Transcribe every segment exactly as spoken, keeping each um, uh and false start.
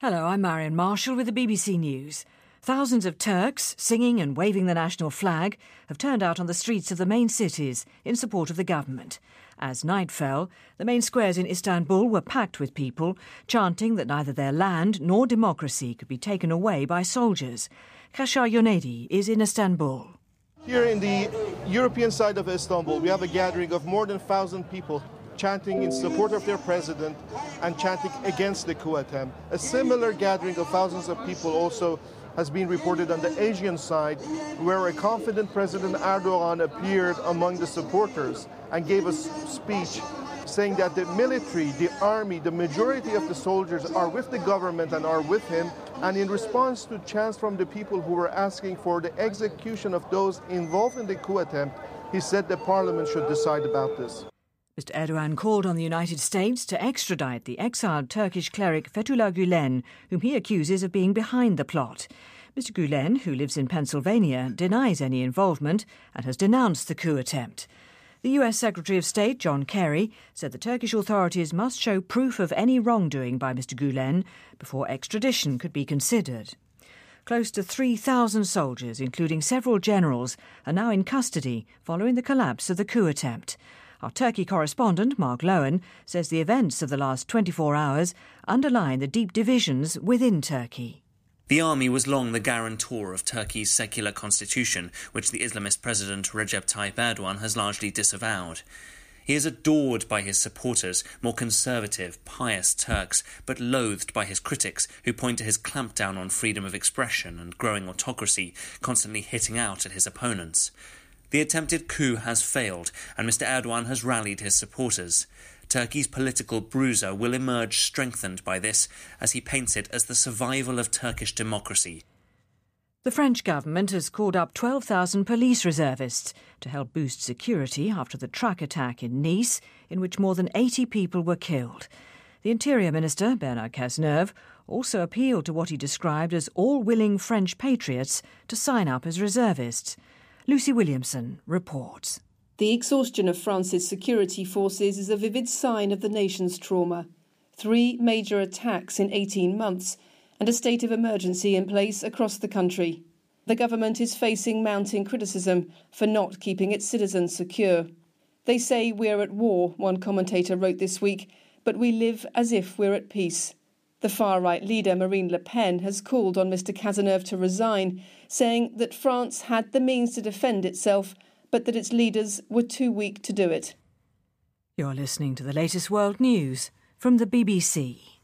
Hello, I'm Marion Marshall with the B B C News. Thousands of Turks, singing and waving the national flag, have turned out on the streets of the main cities in support of the government. As night fell, the main squares in Istanbul were packed with people, chanting that neither their land nor democracy could be taken away by soldiers. Kashar Yonedi is in Istanbul. Here in the European side of Istanbul, we have a gathering of more than one thousand people chanting in support of their president and chanting against the coup attempt. A similar gathering of thousands of people also has been reported on the Asian side, where a confident President Erdogan appeared among the supporters and gave a speech saying that the military, the army, the majority of the soldiers are with the government and are with him. And in response to chants from the people who were asking for the execution of those involved in the coup attempt, he said the parliament should decide about this. Mister Erdogan called on the United States to extradite the exiled Turkish cleric Fethullah Gulen, whom he accuses of being behind the plot. Mister Gulen, who lives in Pennsylvania, denies any involvement and has denounced the coup attempt. The U S Secretary of State, John Kerry, said the Turkish authorities must show proof of any wrongdoing by Mister Gulen before extradition could be considered. Close to three thousand soldiers, including several generals, are now in custody following the collapse of the coup attempt. Our Turkey correspondent, Mark Lowen, says the events of the last twenty-four hours underline the deep divisions within Turkey. The army was long the guarantor of Turkey's secular constitution, which the Islamist president Recep Tayyip Erdogan has largely disavowed. He is adored by his supporters, more conservative, pious Turks, but loathed by his critics, who point to his clampdown on freedom of expression and growing autocracy, constantly hitting out at his opponents. The attempted coup has failed, and Mister Erdogan has rallied his supporters. Turkey's political bruiser will emerge strengthened by this, as he paints it as the survival of Turkish democracy. The French government has called up twelve thousand police reservists to help boost security after the truck attack in Nice, in which more than eighty people were killed. The Interior Minister, Bernard Cazeneuve, also appealed to what he described as all-willing French patriots to sign up as reservists. Lucy Williamson reports. The exhaustion of France's security forces is a vivid sign of the nation's trauma. Three major attacks in eighteen months and a state of emergency in place across the country. The government is facing mounting criticism for not keeping its citizens secure. They say we're at war, one commentator wrote this week, but we live as if we're at peace. The far-right leader Marine Le Pen has called on Mister Cazeneuve to resign, saying that France had the means to defend itself, but that its leaders were too weak to do it. You're listening to the latest world news from the B B C.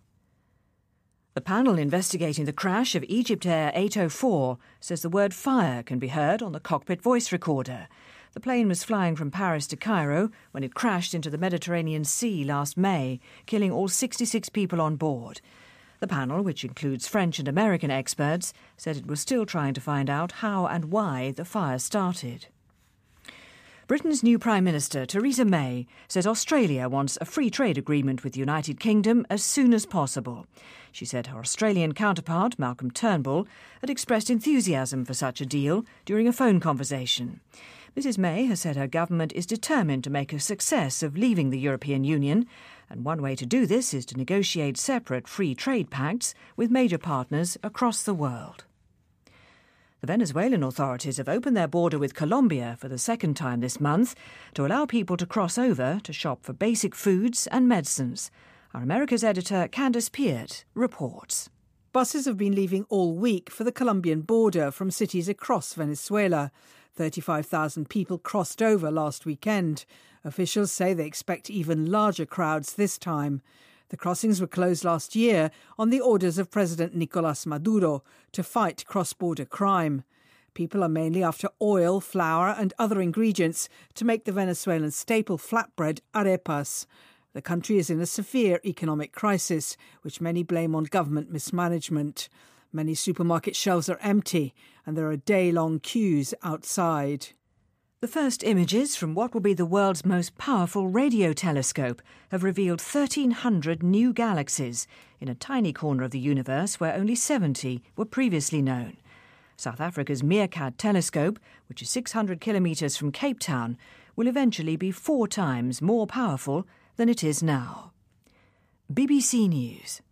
The panel investigating the crash of EgyptAir eight oh four says the word fire can be heard on the cockpit voice recorder. The plane was flying from Paris to Cairo when it crashed into the Mediterranean Sea last May, killing all sixty-six people on board. The panel, which includes French and American experts, said it was still trying to find out how and why the fire started. Britain's new Prime Minister, Theresa May, says Australia wants a free trade agreement with the United Kingdom as soon as possible. She said her Australian counterpart, Malcolm Turnbull, had expressed enthusiasm for such a deal during a phone conversation. Missus May has said her government is determined to make a success of leaving the European Union, and one way to do this is to negotiate separate free trade pacts with major partners across the world. The Venezuelan authorities have opened their border with Colombia for the second time this month to allow people to cross over to shop for basic foods and medicines. Our America's editor, Candace Peart, reports. Buses have been leaving all week for the Colombian border from cities across Venezuela. thirty-five thousand people crossed over last weekend. Officials say they expect even larger crowds this time. The crossings were closed last year on the orders of President Nicolás Maduro to fight cross-border crime. People are mainly after oil, flour and other ingredients to make the Venezuelan staple flatbread arepas. The country is in a severe economic crisis, which many blame on government mismanagement. Many supermarket shelves are empty and there are day-long queues outside. The first images from what will be the world's most powerful radio telescope have revealed thirteen hundred new galaxies in a tiny corner of the universe where only seventy were previously known. South Africa's Meerkat telescope, which is six hundred kilometres from Cape Town, will eventually be four times more powerful than it is now. B B C News.